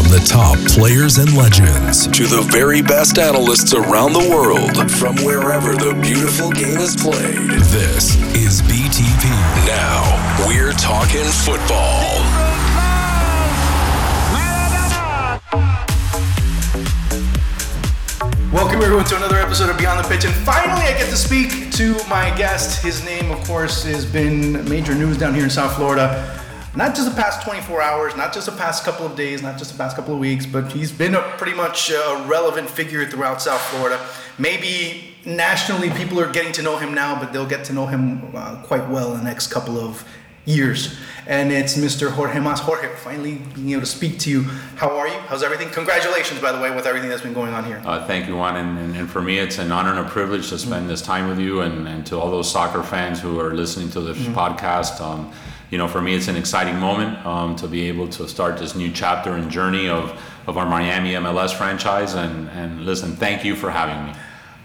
the top players and legends to the very best analysts around the world from wherever the beautiful game is played. This is BTP. Now, we're talking football. Welcome everyone to another episode of Beyond the Pitch, and finally I get to speak to my guest. His name, of course, has been major news down here in South Florida. Not just the past 24 hours, not just the past couple of days, not just the past couple of weeks, but he's been a pretty much relevant figure throughout South Florida. Maybe nationally people are getting to know him now, but they'll get to know him quite well in the next couple of years. And it's Mr. Jorge Mas. Jorge, finally being able to speak to you. How are you? How's everything? Congratulations, by the way, with everything that's been going on here. Thank you, Juan. And for me, it's an honor and a privilege to spend this time with you, and to all those soccer fans who are listening to this podcast. For me, it's an exciting moment to be able to start this new chapter and journey of our Miami MLS franchise. And listen, thank you for having me.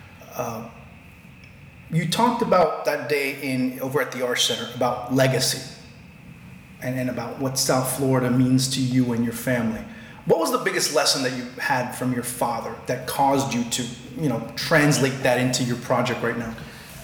You talked about that day over at the Arch Center about legacy and about what South Florida means to you and your family. What was the biggest lesson that you had from your father that caused you to, translate that into your project right now?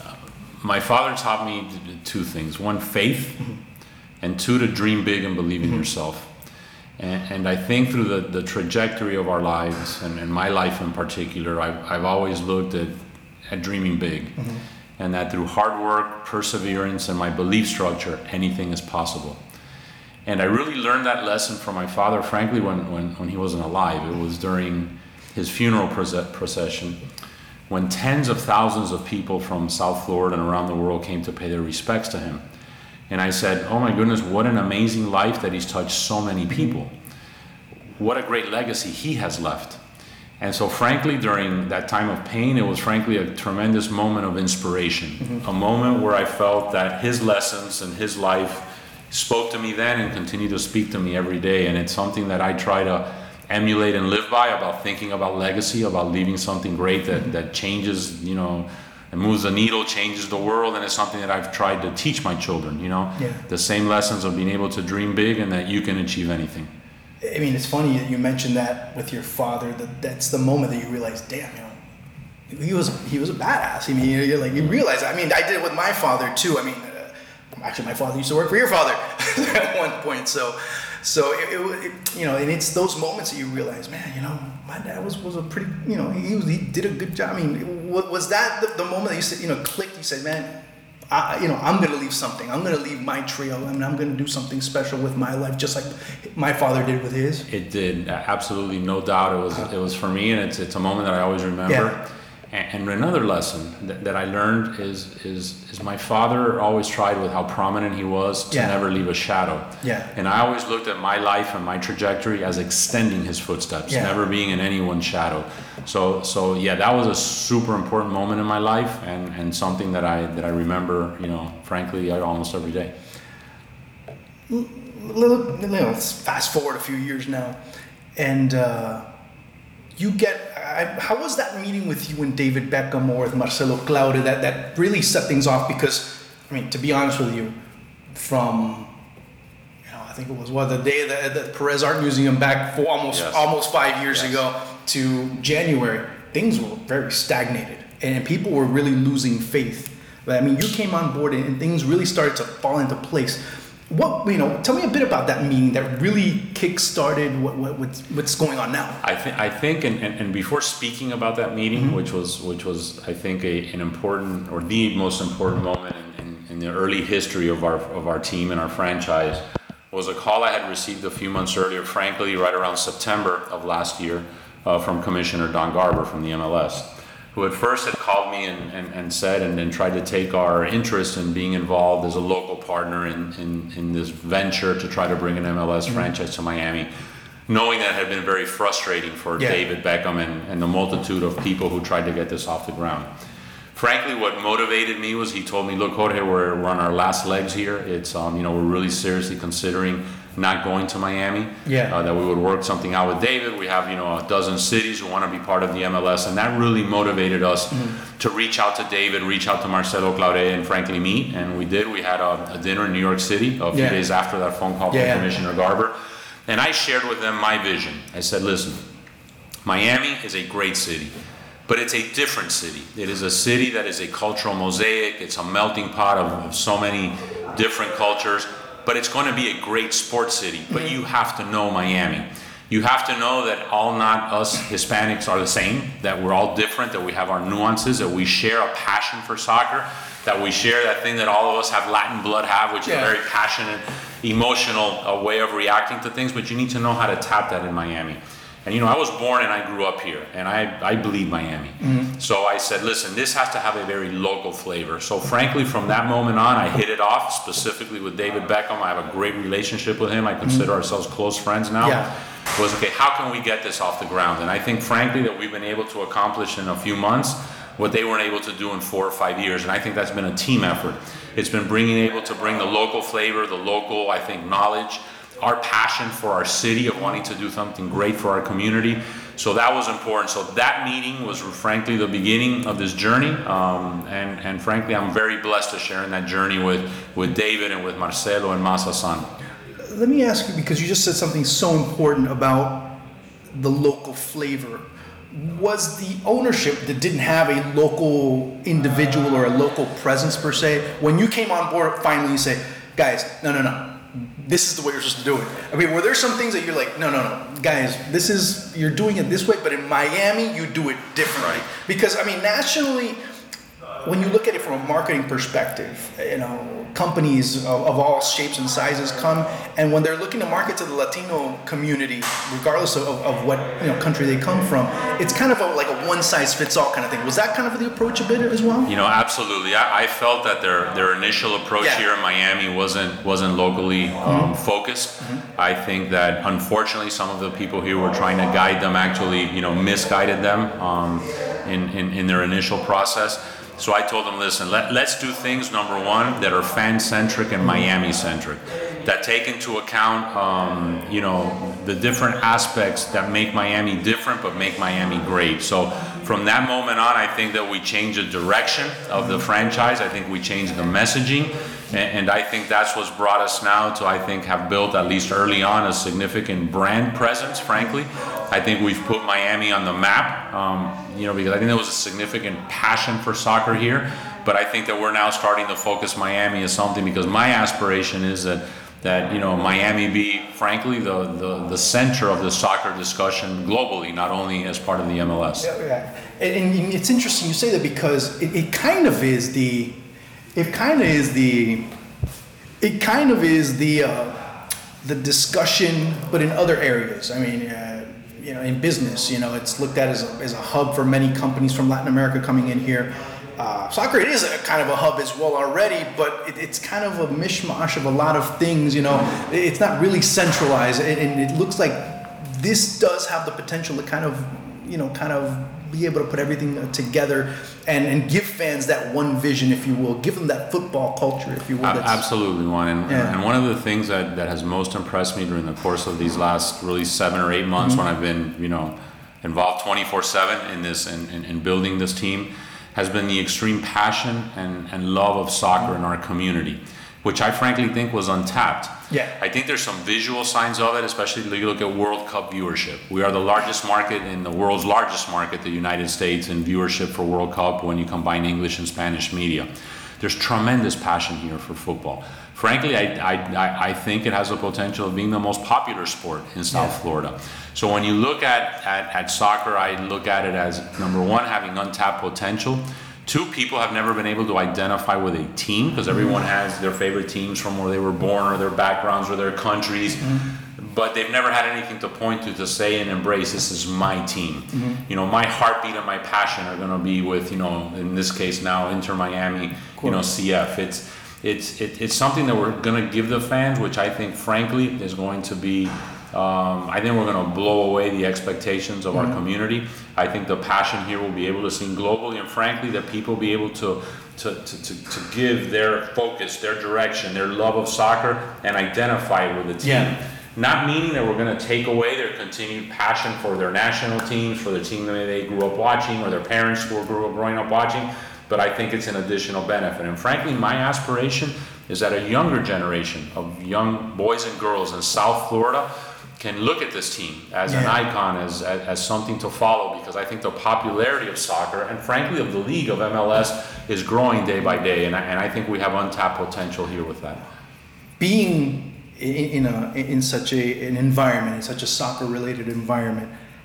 My father taught me two things. One, faith, and two, to dream big and believe in yourself. And I think through the trajectory of our lives, and my life in particular, I've always looked at dreaming big. And that through hard work, perseverance, and my belief structure, anything is possible. And I really learned that lesson from my father, frankly, when he wasn't alive. It was during his funeral procession, when tens of thousands of people from South Florida and around the world came to pay their respects to him. And I said, oh my goodness, what an amazing life that he's touched so many people. What a great legacy he has left. And so frankly, during that time of pain, it was frankly a tremendous moment of inspiration. A moment where I felt that his lessons and his life spoke to me then and continue to speak to me every day. And it's something that I try to emulate and live by, about thinking about legacy, about leaving something great that changes, and moves the needle, changes the world. And it's something that I've tried to teach my children, the same lessons of being able to dream big and that you can achieve anything. I mean, it's funny that you mentioned that with your father, that's the moment that you realize, damn, he was a badass. I mean, you realize, I mean, I did it with my father too. I mean, actually my father used to work for your father at one point. So it and it's those moments that you realize, man, my dad was a pretty, he did a good job. I mean, was that the moment that you said, clicked, you said, man, I'm going to leave something. I'm going to leave my trail, and I'm going to do something special with my life, just like my father did with his. It did, absolutely, no doubt. It was for me, and it's a moment that I always remember. Yeah. And another lesson that I learned is my father always tried, with how prominent he was, to never leave a shadow. Yeah. And I always looked at my life and my trajectory as extending his footsteps, never being in anyone's shadow. So that was a super important moment in my life, and something that I remember, frankly, almost every day. Let's fast forward a few years now, and how was that meeting with you and David Beckham or with Marcelo Claure that really set things off? Because, I mean, to be honest with you, from, I think it was the day that the Perez Art Museum back for almost 5 years ago to January, things were very stagnated and people were really losing faith. But I mean, you came on board and things really started to fall into place. Tell me a bit about that meeting that really kick-started what's going on now. I think, and before speaking about that meeting, which was I think an important, or the most important moment in the early history of our team and our franchise, was a call I had received a few months earlier, frankly, right around September of last year, from Commissioner Don Garber from the MLS, who at first had called me and said, and then tried to take our interest in being involved as a local partner in this venture to try to bring an MLS franchise to Miami, knowing that it had been very frustrating for David Beckham and the multitude of people who tried to get this off the ground. Frankly, what motivated me was he told me, look, Jorge, we're on our last legs here. It's, we're really seriously considering not going to Miami. That we would work something out with David. We have, a dozen cities who want to be part of the MLS. And that really motivated us to reach out to David, reach out to Marcelo Claure, and frankly meet. And we did. We had a dinner in New York City a few days after that phone call from Commissioner Garber. And I shared with them my vision. I said, listen, Miami is a great city, but it's a different city. It is a city that is a cultural mosaic. It's a melting pot of so many different cultures, but it's going to be a great sports city. But you have to know Miami. You have to know that all not us Hispanics are the same, that we're all different, that we have our nuances, that we share a passion for soccer, that we share that thing that all of us have Latin blood have, which is a very passionate, emotional way of reacting to things, but you need to know how to tap that in Miami. And I was born and I grew up here, and I bleed Miami. So I said, listen, this has to have a very local flavor. So frankly, from that moment on, I hit it off, specifically with David Beckham. I have a great relationship with him. I consider ourselves close friends now. Was, okay, how can we get this off the ground? And I think, frankly, that we've been able to accomplish in a few months what they weren't able to do in 4 or 5 years. And I think that's been a team effort. It's been able to bring the local flavor, the local, I think, knowledge, our passion for our city of wanting to do something great for our community. So that was important. So that meeting was, frankly, the beginning of this journey. And frankly, I'm very blessed to share in that journey with David and with Marcelo and Masa-san. Let me ask you, because you just said something so important about the local flavor. Was the ownership that didn't have a local individual or a local presence per se, when you came on board, finally you say, guys, no, this is the way you're supposed to do it? I mean, were there some things that you're like, no, guys, you're doing it this way, but in Miami, you do it differently? Because, I mean, nationally, when you look at it from a marketing perspective, companies of all shapes and sizes come, and when they're looking to market to the Latino community, regardless of what country they come from, it's kind of like a one-size-fits-all kind of thing. Was that kind of the approach a bit as well? Absolutely. I felt that their initial approach here in Miami wasn't locally focused. I think that unfortunately some of the people here were trying to guide them actually misguided them in their initial process. So I told them, listen, let's do things, number one, that are fan-centric and Miami-centric, that take into account, the different aspects that make Miami different but make Miami great. So from that moment on, I think that we changed the direction of the franchise. I think we changed the messaging. And I think that's what's brought us now to, I think, have built, at least early on, a significant brand presence, frankly. I think we've put Miami on the map, because I think there was a significant passion for soccer here. But I think that we're now starting to focus Miami as something, because my aspiration is that Miami be, frankly, the center of the soccer discussion globally, not only as part of the MLS. Yeah. And it's interesting you say that, because it kind of is the discussion, but in other areas. I mean, in business, it's looked at as a hub for many companies from Latin America coming in here. Soccer, it is a kind of a hub as well already, but it's kind of a mishmash of a lot of things. It's not really centralized, and it looks like this does have the potential to kind of be able to put everything together and give fans that one vision, if you will, give them that football culture, if you will. Absolutely, Juan. And one of the things that has most impressed me during the course of these last really 7 or 8 months, when I've been involved 24/7 in this and building this team, has been the extreme passion and love of soccer in our community, which I frankly think was untapped. Yeah. I think there's some visual signs of it, especially if you look at World Cup viewership. We are the largest market in the world's largest market, the United States, in viewership for World Cup when you combine English and Spanish media. There's tremendous passion here for football. Frankly, I think it has the potential of being the most popular sport in South Florida. So when you look at soccer, I look at it as, number one, having untapped potential. 2, people have never been able to identify with a team, because everyone has their favorite teams from where they were born, or their backgrounds, or their countries, but they've never had anything to point to say and embrace, this is my team. My heartbeat and my passion are going to be with, in this case now, Inter Miami, CF. It's something that we're going to give the fans, which I think, frankly, is going to be, I think we're going to blow away the expectations of our community. I think the passion here will be able to seen globally, and frankly, that people will be able to give their focus, their direction, their love of soccer, and identify with the team. Yeah. Not meaning that we're going to take away their continued passion for their national teams, for the team that they grew up watching, or their parents who grew up growing up watching, but I think it's an additional benefit. And frankly, my aspiration is that a younger generation of young boys and girls in South Florida can look at this team as an icon, as something to follow, because I think the popularity of soccer and frankly of the league of MLS is growing day by day, and I think we have untapped potential here with that. Being in such an environment, in such a soccer-related environment,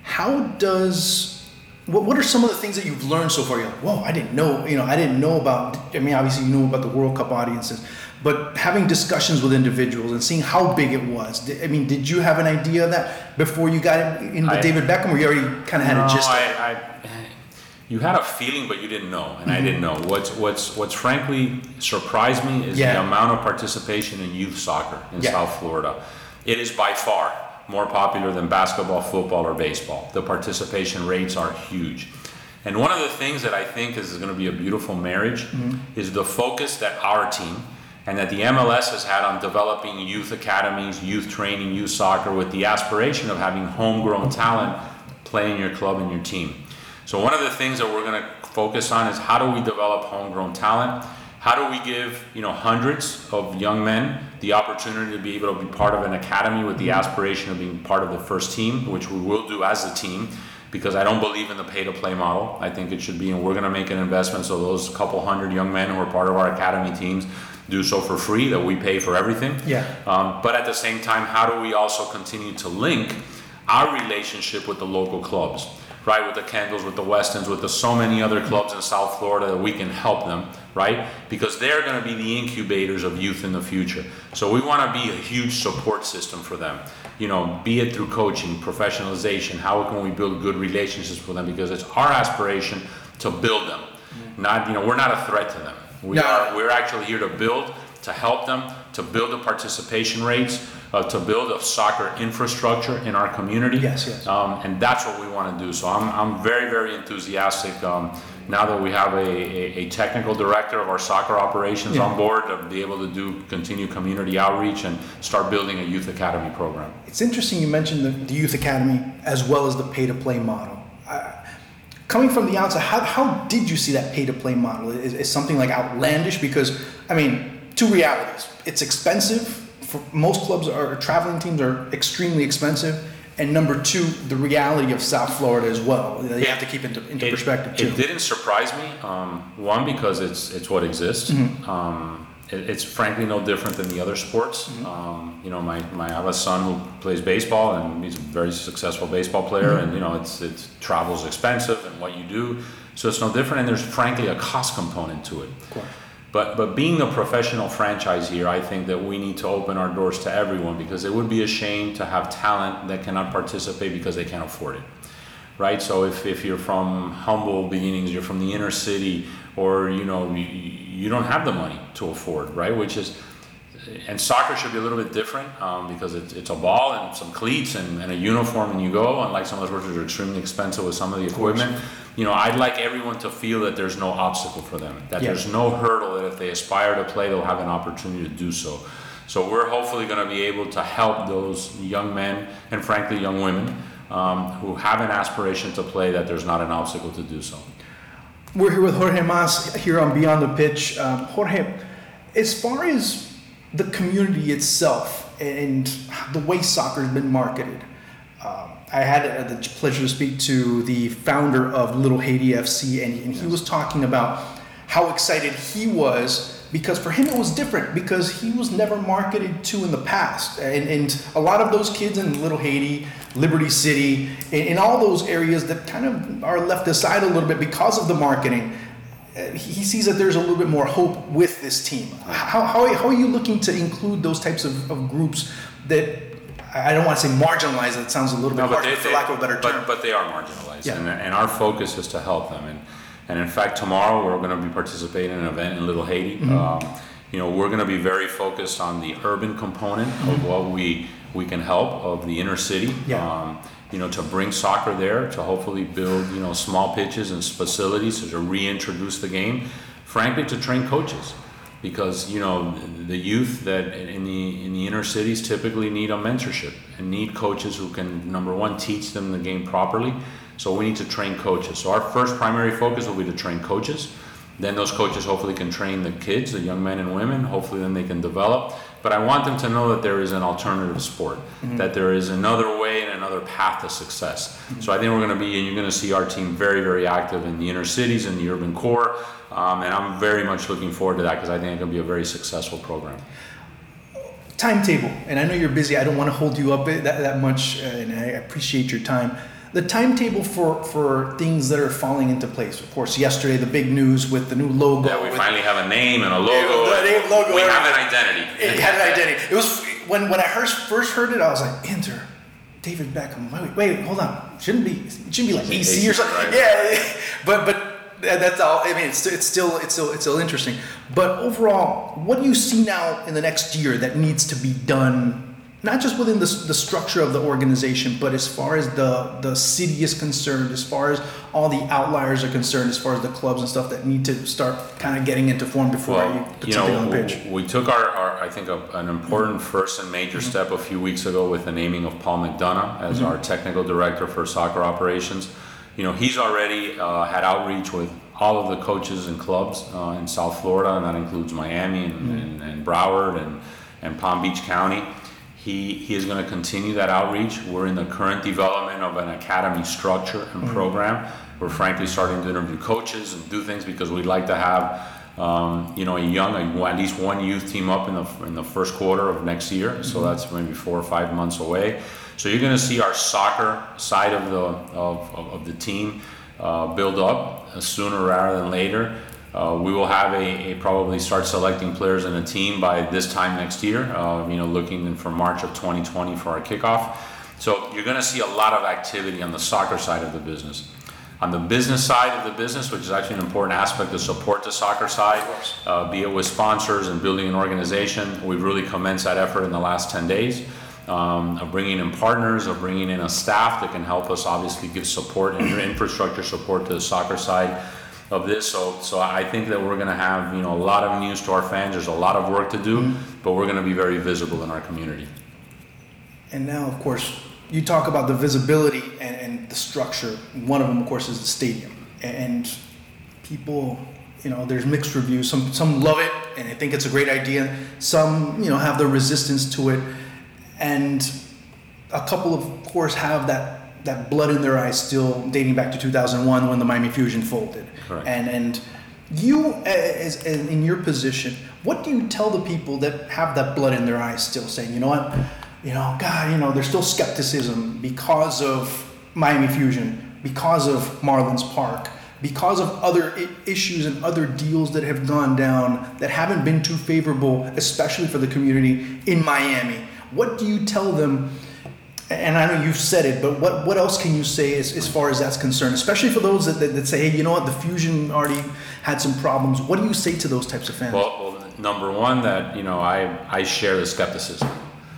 what are some of the things that you've learned so far? You're like, whoa, I didn't know about. I mean, obviously you know about the World Cup audiences, but having discussions with individuals and seeing how big it was. I mean, did you have an idea of that before you got in with David Beckham, or you already kind of had a gist? You had a feeling, but you didn't know, and I didn't know. What's frankly surprised me is the amount of participation in youth soccer in South Florida. It is by far more popular than basketball, football, or baseball. The participation rates are huge. And one of the things that I think is going to be a beautiful marriage is the focus that our team and that the MLS has had on developing youth academies, youth training, youth soccer, with the aspiration of having homegrown talent play in your club and your team. So one of the things that we're going to focus on is how do we develop homegrown talent? How do we give hundreds of young men the opportunity to be able to be part of an academy with the aspiration of being part of the first team, which we will do as a team, because I don't believe in the pay-to-play model. I think it should be, and we're going to make an investment so those couple hundred young men who are part of our academy teams do so for free, that we pay for everything. But at the same time, how do we also continue to link our relationship with the local clubs, right? With the Kendalls, with the Westons, with the so many other clubs in South Florida, that we can help them, right? Because they're going to be the incubators of youth in the future. So we want to be a huge support system for them. Be it through coaching, professionalization, how can we build good relationships with them? Because it's our aspiration to build them. Not, we're not a threat to them. We're actually here to build, to help them, to build the participation rates, to build a soccer infrastructure in our community. Yes. And that's what we want to do. So I'm very, very enthusiastic now that we have a technical director of our soccer operations on board, to be able to continue community outreach and start building a youth academy program. It's interesting you mentioned the youth academy as well as the pay-to-play model. Coming from the outside, how did you see that pay-to-play model? Is something like outlandish? Because, two realities. It's expensive. For most clubs, traveling teams are extremely expensive. And number two, the reality of South Florida as well. You have to keep into perspective too. It didn't surprise me. One, because it's what exists. It's frankly no different than the other sports. I have a son who plays baseball, and he's a very successful baseball player, and it's travel's expensive and what you do, so it's no different. And there's frankly a cost component to it. But being a professional franchise here, I think that we need to open our doors to everyone, because it would be a shame to have talent that cannot participate because they can't afford it, right? So if you're from humble beginnings, you're from the inner city, or you don't have the money to afford, right? And soccer should be a little bit different, because it's a ball and some cleats and a uniform, and you go. Unlike some of those sports which are extremely expensive with some of the equipment. I'd like everyone to feel that there's no obstacle for them, that there's no hurdle, that if they aspire to play, they'll have an opportunity to do so. So we're hopefully going to be able to help those young men and frankly young women who have an aspiration to play, that there's not an obstacle to do so. We're here with Jorge Mas here on Beyond the Pitch. Jorge, as far as the community itself and the way soccer has been marketed, I had the pleasure to speak to the founder of Little Haiti FC, and he was talking about how excited he was, because for him it was different, because he was never marketed to in the past. And a lot of those kids in Little Haiti, Liberty City, in all those areas that kind of are left aside a little bit because of the marketing, he sees that there's a little bit more hope with this team. How are you looking to include those types of groups that, I don't want to say marginalized, it sounds a little bit harsh, for lack of a better term. But they are marginalized, and our focus is to help them. And in fact, tomorrow we're going to be participating in an event in Little Haiti. We're going to be very focused on the urban component of what we can help, of the inner city. To bring soccer there, to hopefully build small pitches and facilities to reintroduce the game. Frankly, to train coaches. Because the youth that in the inner cities typically need a mentorship and need coaches who can, number one, teach them the game properly. So we need to train coaches. So our first primary focus will be to train coaches. Then those coaches hopefully can train the kids, the young men and women. Hopefully then they can develop. but I want them to know that there is an alternative sport, that there is another way and another path to success. So I think you're going to see our team very, very active in the inner cities and the urban core, and I'm very much looking forward to that because I think it can be a very successful program. Timetable, and I know you're busy. I don't want to hold you up that much, and I appreciate your time. The timetable for things that are falling into place. Of course, yesterday the big news with the new logo. Yeah, we finally have a name and a logo. We have an identity. It had an identity. It was when I first heard it, I was like, Inter, David Beckham. Wait, hold on. It shouldn't be like AC or something. Right? Yeah, but that's all. I mean, it's still interesting. But overall, what do you see now in the next year that needs to be done? Not just within the structure of the organization, but as far as the city is concerned, as far as all the outliers are concerned, as far as the clubs and stuff that need to start kind of getting into form before you put something on the pitch. We took our I think an important first and major step a few weeks ago with the naming of Paul McDonough as our technical director for soccer operations. He's already had outreach with all of the coaches and clubs in South Florida, and that includes Miami and Broward and Palm Beach County. He is going to continue that outreach. We're in the current development of an academy structure and program. We're frankly starting to interview coaches and do things because we'd like to have at least one youth team up in the first quarter of next year. So that's maybe 4 or 5 months away. So you're going to see our soccer side of the team build up sooner rather than later. We will have probably start selecting players in a team by this time next year, looking for March of 2020 for our kickoff. So you're going to see a lot of activity on the soccer side of the business. On the business side of the business, which is actually an important aspect to support the soccer side, be it with sponsors and building an organization, we've really commenced that effort in the last 10 days. Of bringing in partners, of bringing in a staff that can help us obviously give support and infrastructure support to the soccer side of this. So I think that we're going to have a lot of news to our fans. There's a lot of work to do, but we're going to be very visible in our community. And now, of course, you talk about the visibility and the structure. One of them, of course, is the stadium. And people, there's mixed reviews. Some love it and I think it's a great idea. Some, have the resistance to it. And a couple, of course, have that blood in their eyes still dating back to 2001 when the Miami Fusion folded. Correct. And you, as in your position, what do you tell the people that have that blood in their eyes still saying, you know what, God, there's still skepticism because of Miami Fusion, because of Marlins Park, because of other issues and other deals that have gone down that haven't been too favorable, especially for the community in Miami. What do you tell them? And I know you've said it, but what else can you say as far as that's concerned, especially for those that say, hey, you know what, the Fusion already had some problems. What do you say to those types of fans? Well, number one, that I share the skepticism.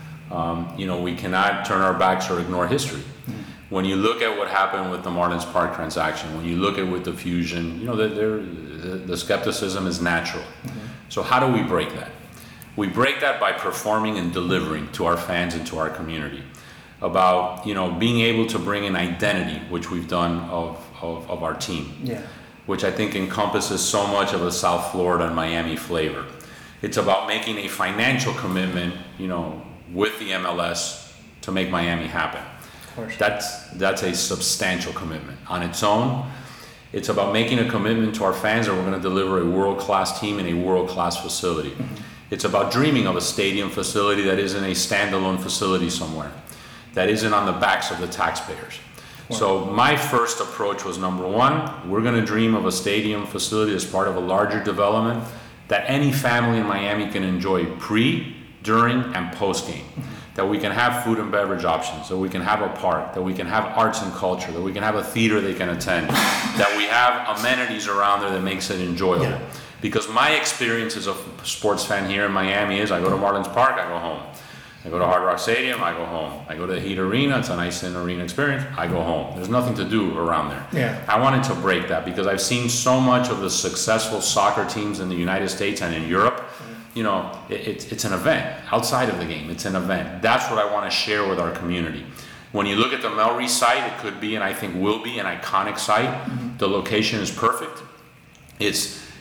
We cannot turn our backs or ignore history. When you look at what happened with the Marlins Park transaction, when you look at with the Fusion, the skepticism is natural. So how do we break that? We break that by performing and delivering to our fans and to our community about, being able to bring an identity, which we've done of our team, which I think encompasses so much of a South Florida and Miami flavor. It's about making a financial commitment, with the MLS to make Miami happen. Of course. That's a substantial commitment on its own. It's about making a commitment to our fans that we're going to deliver a world-class team in a world-class facility. It's about dreaming of a stadium facility that isn't a standalone facility somewhere, that isn't on the backs of the taxpayers. Wow. So my first approach was, number one, we're going to dream of a stadium facility as part of a larger development that any family in Miami can enjoy pre, during, and post-game. That we can have food and beverage options, that we can have a park, that we can have arts and culture, that we can have a theater they can attend, that we have amenities around there that makes it enjoyable. Yeah. Because my experience as a sports fan here in Miami is I go to Marlins Park, I go home. I go to Hard Rock Stadium, I go home. I go to the Heat Arena, it's a nice in-arena experience, I go home. There's nothing to do around there. Yeah. I wanted to break that because I've seen so much of the successful soccer teams in the United States and in Europe. It's an event. Outside of the game, it's an event. That's what I want to share with our community. When you look at the Melreese site, it could be, and I think will be, an iconic site. The location is perfect. It's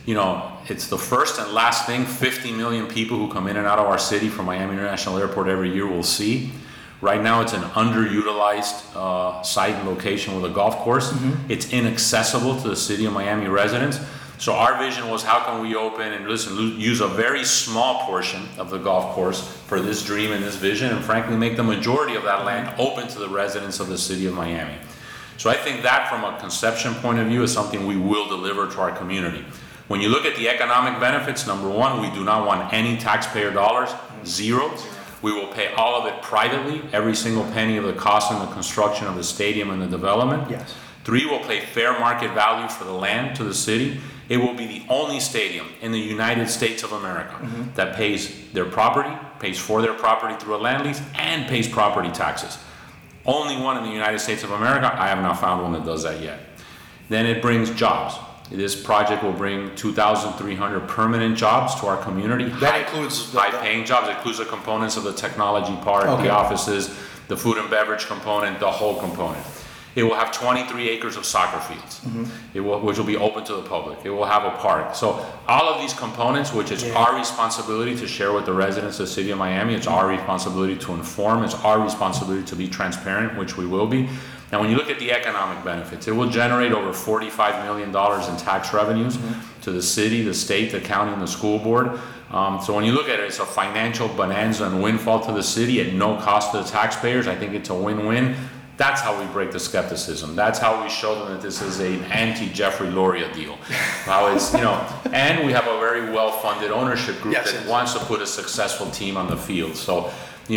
it's the first and last thing 50 million people who come in and out of our city from Miami International Airport every year will see. Right now, it's an underutilized site and location with a golf course. Mm-hmm. It's inaccessible to the city of Miami residents. So our vision was, how can we open and use a very small portion of the golf course for this dream and this vision, and frankly make the majority of that land open to the residents of the city of Miami. So I think that from a conception point of view is something we will deliver to our community. When you look at the economic benefits, number one, we do not want any taxpayer dollars, zero. We will pay all of it privately, every single penny of the cost in the construction of the stadium and the development. Yes. 3, we'll pay fair market value for the land to the city. It will be the only stadium in the United States of America mm-hmm. that pays their property, pays for their property through a land lease, and pays property taxes. Only one in the United States of America. I have not found one that does that yet. Then it brings jobs. This project will bring 2,300 permanent jobs to our community. That includes high-paying jobs. It includes the components of the technology part, the offices, the food and beverage component, the whole component. It will have 23 acres of soccer fields, mm-hmm. Which will be open to the public. It will have a park. So all of these components, which is our responsibility to share with the residents of the city of Miami, it's our responsibility to inform, it's our responsibility to be transparent, which we will be. Now, when you look at the economic benefits, it will generate over $45 million in tax revenues mm-hmm. to the city, the state, the county, and the school board. So when you look at it, it's a financial bonanza and windfall to the city at no cost to the taxpayers. I think it's a win-win. That's how we break the skepticism. That's how we show them that this is an anti-Jeffrey Loria deal. How it's, and we have a very well-funded ownership group that wants to put a successful team on the field. So,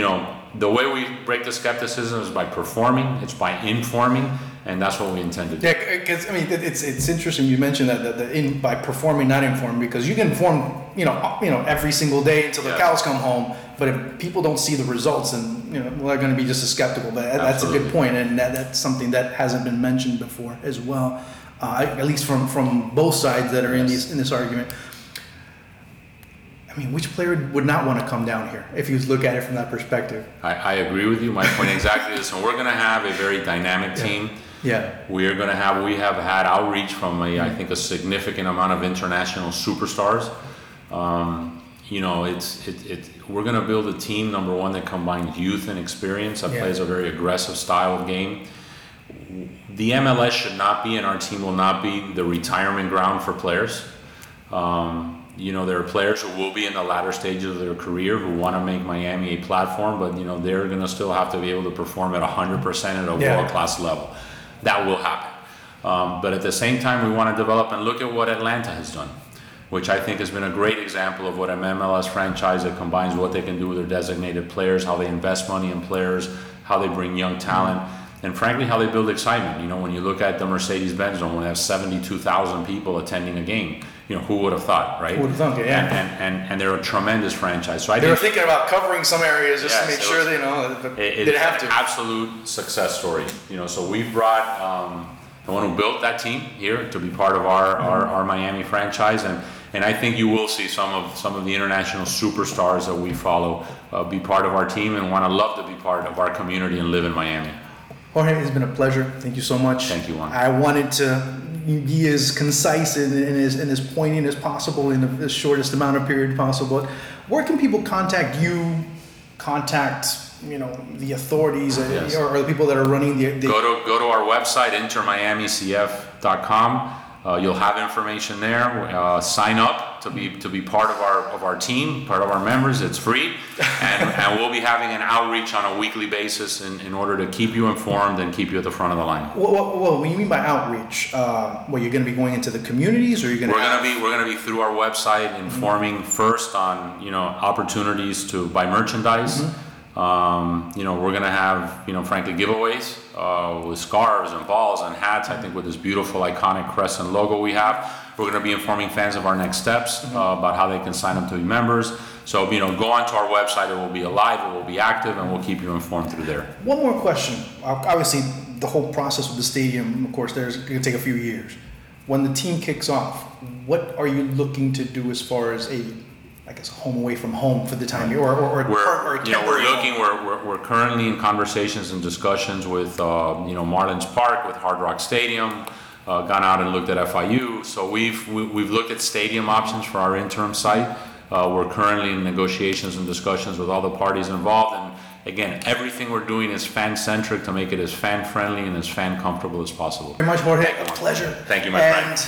the way we break the skepticism is by performing, it's by informing, and that's what we intend to do. Yeah, because it's interesting you mentioned that by performing, not informing, because you can inform every single day until the cows come home, but if people don't see the results, then they're going to be just as skeptical. But that's a good point, and that's something that hasn't been mentioned before as well, at least from both sides that are in this argument. I mean, which player would not want to come down here if you look at it from that perspective? I agree with you. My point exactly is, we're going to have a very dynamic team. Yeah. We have had outreach from I think a significant amount of international superstars. We're going to build a team, number one, that combines youth and experience, that plays a very aggressive style of game. The MLS should not be, and our team will not be, the retirement ground for players. There are players who will be in the latter stages of their career who want to make Miami a platform, but they're going to still have to be able to perform at 100% at a world-class level. That will happen. But at the same time, we want to develop and look at what Atlanta has done, which I think has been a great example of what an MLS franchise that combines what they can do with their designated players, how they invest money in players, how they bring young talent, and frankly, how they build excitement. When you look at the Mercedes-Benz Dome, when they have 72,000 people attending a game, who would have thought, right? Who would have thought, And they're a tremendous franchise. So they were thinking about covering some areas just to make sure they didn't have to. It's an absolute success story. So we've brought the one who built that team here to be part of our Miami franchise, and I think you will see some of the international superstars that we follow be part of our team and love to be part of our community and live in Miami. Jorge, it's been a pleasure. Thank you so much. Thank you, Juan. I wanted to be as concise and as poignant as possible in the shortest amount of period possible. Where can people contact you, the authorities or the people that are running the Go to our website, intermiamicf.com. You'll have information there. Sign up to be part of our team, part of our members. It's free, and we'll be having an outreach on a weekly basis in order to keep you informed and keep you at the front of the line. What do you mean by outreach? You're going to be going into the communities, or you're going to? We're going to be through our website informing first on opportunities to buy merchandise. Mm-hmm. We're going to have, frankly, giveaways with scarves and balls and hats. I think with this beautiful iconic Crescent logo we have, we're going to be informing fans of our next steps about how they can sign up to be members. So, go onto our website. It will be alive. It will be active, and we'll keep you informed through there. One more question. Obviously, the whole process with the stadium, of course, it's going to take a few years. When the team kicks off, what are you looking to do as far as home away from home for the time, or we're currently in conversations and discussions with Marlins Park, with Hard Rock Stadium, gone out and looked at FIU. So we've looked at stadium options for our interim site. We're currently in negotiations and discussions with all the parties involved. And again, everything we're doing is fan-centric to make it as fan-friendly and as fan-comfortable as possible. Very much, Jorge. A pleasure. Thank you, my friend.